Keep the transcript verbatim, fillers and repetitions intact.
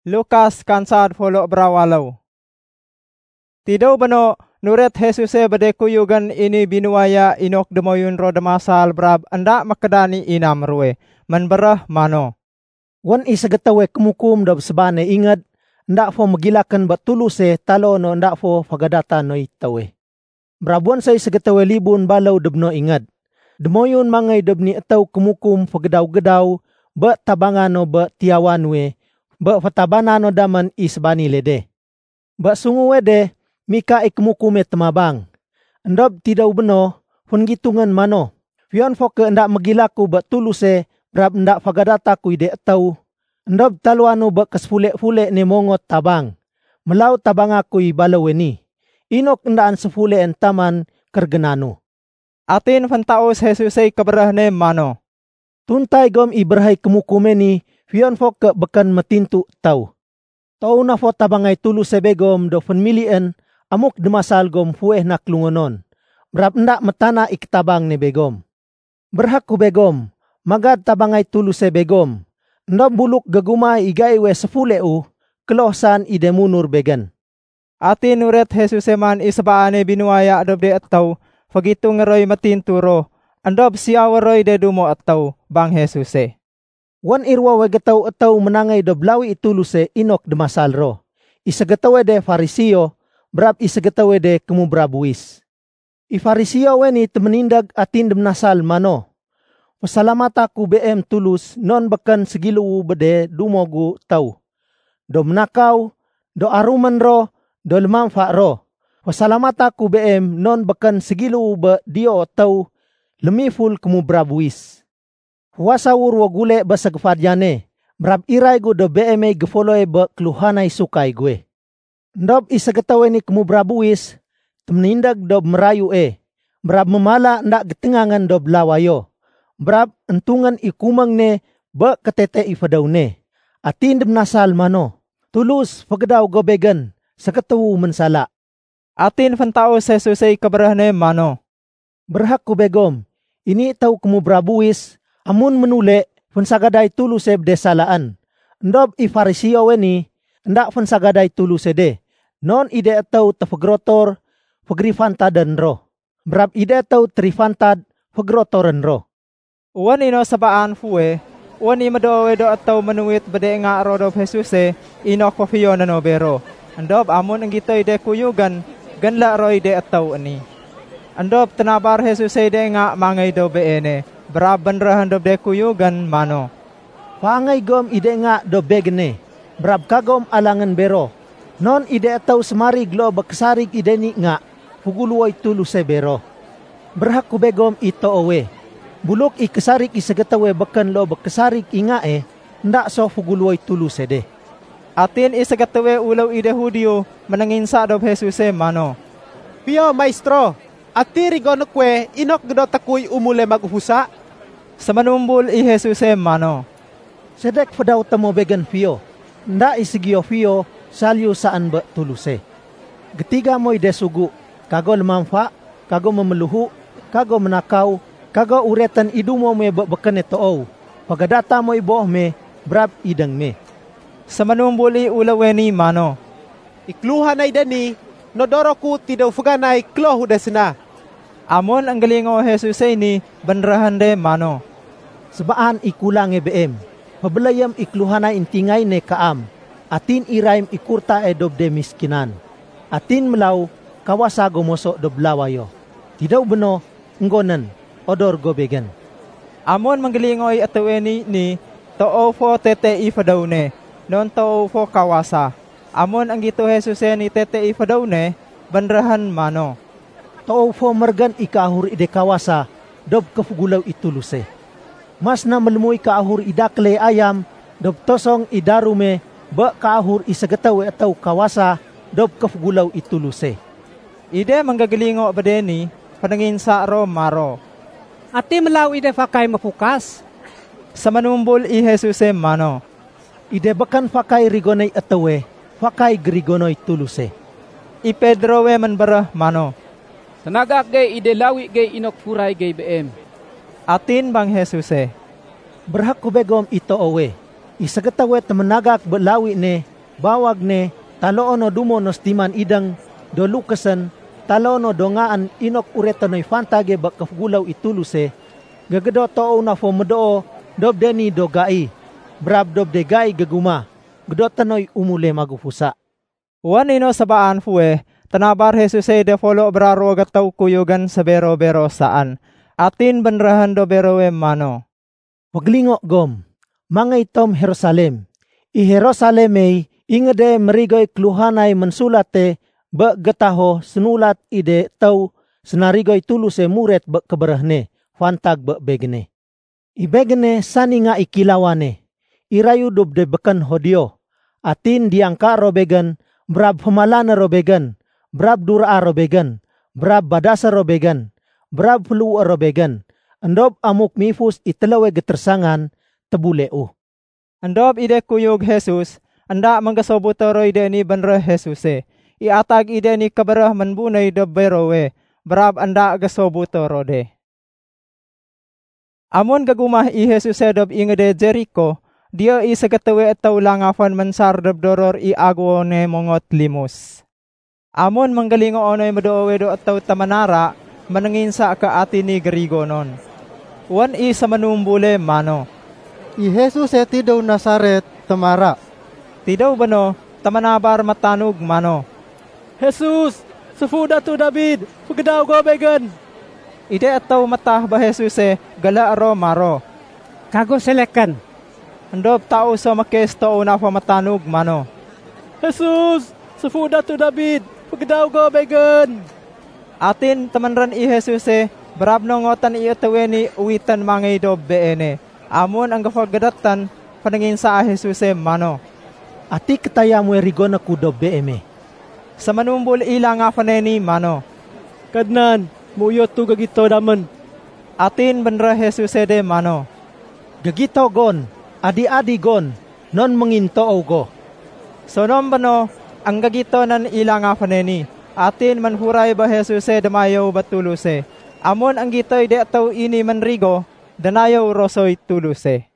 Lukas kansad folok berawalaw. Tidau beno nuret Hesuse bade kuyugan ini binuaya inok demoyun ro demasal brab anda makedani inam ruwe. Menberah mano. Wan isagatawe kemukum dab sebane ingat ndak fo magilakan batuluse talo no ndak fo fagadata no itawe. Brabuan say sagatawe libun balau debno ingat. Demoyun mangai debni atau kemukum fagadaw-gadaw ba tabangano ba tiawanwe ba fatabanano daman isbani lede. Ba sungu wede mika ikmukume temabang. Ndob tidaw beno fungitungan mano. Fion fo ke ndak magilaku ba tuluse brab ndak fagadata ku ide atau. Ndob taluanu ba kasfule-fule ni mongot tabang. Melau tabang aku balaweni. Inok ndaan sefule en taman kergenanu. Atin fantaos Hesusay kaberahne mano. Tuntay gom iberhay kemukumeni fion fo ke bekan metintu tau. Tau na fo tabangay tulu sebegom do fenmilien amuk demasal gom fueh nak lungonon. Brab ndak metana iktabang ni begom. Berhak ku begom, magad tabangay tulu sebegom. Ndob buluk gagumay igaywe sefule u, kelohsan ide munur began. Atin nuret Hesuseman isabaane binuaya adob de ataw, fagitu ngeroy matinturo, andob siyawaroy de dumo ataw, bang Hesuse. Wan irwa wegataw ataw menangay doblawi ituluse inok demasal ro. Isagatawe de Farisiyo, brab isagatawe de kemubrabuis. I Farisiyo weni temenindag atin demnasal mano. Pasalamata ku B M tulus non bekan segilu bede dumogu tau. Do menakaw, do aruman ro, do lemamfa ro. Pasalamata ku B M non bekan segilu be dio tau lemiful kemubrabuis. Huasa urwa gule basa gefadjane. Brab iray gu do B M ay gefoloy be keluhanay sukay gue. Ndob isagatawe ni kemubrabuis, temenindag dob merayu e. Brab memala ndak getengangan dob lawayo. Brab entungan ikumang ne ba ketete ifadaw ne. Atin demnasal mano. Tulus fagadaw gobegan sakatawu mensala. Atin fantaos Hesusay kaberahne mano. Berhak ku begom. Ini tau kemubrabuis amun menule fensagaday tulus e bdesalaan. Ndob i Farisiyo weni ndak fensagaday tulus de. Non ide atau tafagrotor fagrifantadan ro. Brab ide atau trifantad fagrotoran ro. Uwan ino sabaan fuwe, uwan imadowe do ataw manuwit bade nga rodob Hesuse, inok pafiyo na nobero. Andob amun ang gitoy de kuyugan, ganla roy de ataw ani. Andob tanabar Hesuse de nga mangay do beene, braban rahan dob de kuyugan mano. Pangay gom ide nga do begene, brab kagom alangan bero. Non ide ataw semarig lo baksarig ide ni nga, fuguluoy tuluse bero. Berhak ku begom ito owe. Bulok ikasarik isagatawe bakan lo bakasarik inga e, ndak so fuguluoy tuluse de. Atin isagatawe ulaw ide Hudyo, mananginsa dob Hesuse mano. Piyo maestro, atiri gonokwe inok gdo takuy umule maguhusa. Sa manumbul i Hesuse mano. Sedek fadaw tamo began piyo, ndak isigyo piyo salyo saan ba tuluse. Getiga mo ide sugu, kago lemamfa, kago memeluhu, kago menakaw, kago uretan idumo me bekan ito pagadata mo iboh me brab idang me. Sa manumbuli ulaweni mano. Ikluhan ay dani, nodoro ku tidaw fuganay klo hudasna. Amon ang galingo Hesusay ni banrahan de mano. Sebaan ikulang e B M, pabelayam ikluhanay intingay ne kaam, atin iraim ikurta e dob de miskinan. Atin melaw kawasa gomoso dob lawayo. Tidaw beno ngonan. Odor gobegan. Amon manggalingoy ataweni ni too fo tete ifadaw ne, non too fo kawasa. Amon ang gito Hesuse ni tete ifadaw ne, banrahan mano. Too fo margan ikahur ide kawasa, dob kafugulaw ituluse. Mas na malmoy kahur idakle ayam, dob tosong idarume, ba kahur isagatawe ataw kawasa, dob kafugulaw ituluse. Ide manggagalingo badeni, pananginsa ro maro. Ati melaw ide fakay mapukas. Sa manumbul i Hesuse mano. Ide bakan fakay rigonay atawe, fakay grigonoy tuluse. I Pedro we manbarah mano. Sanagak gay ide lawi gay inok furay gay B M. Atin bang Hesuse. Berhak ko begom ito owe. Isagatawe temenagak belawi ne, bawag ne, taloono dumonos timan idang do lukasan, taloono dongaan inok uretanoy fantage bak kafgulaw ituluse, gagado too na fo medoo, dob deni do gai, brab dob de gai gaguma, gado tanoy umule magufusa. Wan ino sabaan fue, tanabar Jesus e de follow braro gataw kuyugan sa bero-bero saan, atin benrahan do berowe mano. Paglingo gom, mga itom Jerusalem, i Jerusalem ay ingade marigoy kluhanay mensulate ba gataho senulat ide tau senarigoy tuluse muret ba keberahne, fantag ba begene. I begene sani nga ikilawane, irayu dub de bekan hodio, atin diangka robegan, brab humalana robegan, brab dura robegan, brab badasa robegan, brab flu robegan, andob amuk mifus itelawe getersangan tebuleu. Andob ide kuyog Jesus, anda manggasobutoro ide ni benre Jesus e. Iatag ide ni kabarah manbunay do berowe, brab anda gasobutoro de. Amon gagumah i Jesus e dob ingede Jericho, dia i sagatawe ataw langafan mansar dob doror i agwo ne mongot limus. Amon manggalingo onoy madoowe do ataw tamanara, manangin sa kaati ni Garigonon. Wan i sa manumbule mano. I Jesus e tidaw Nazaret tamara. Tidaw bano, tamanabar matanog mano. Jesus, sufuda to David, pagdaw go began. Ide ataw matah ba Jesus e, gala aro maro. Kago selekan. Andob tao sa makesto una pa matanog mano. Jesus, sufuda to David, pagdaw go began. Atin tamanran i Jesus e, brab nongotan i atawe ni uwitan mangay dob beene. Amon ang gafagadatan, panangin sa Jesus e mano. Ati kataya mo erigo na kudo beeme. Sa manumbul ila nga paneni mano. Kadnan, muyot to gagito daman. Atin benra Jesus e de mano. Gagito gon, adi-adi gon, non manginto go. So nom bano, ang gagito nan ila nga paneni. Atin manhuray ba Jesus e damayaw batuluse. Amon ang gitoy de ataw ini manrigo, danayaw rosoy tuluse.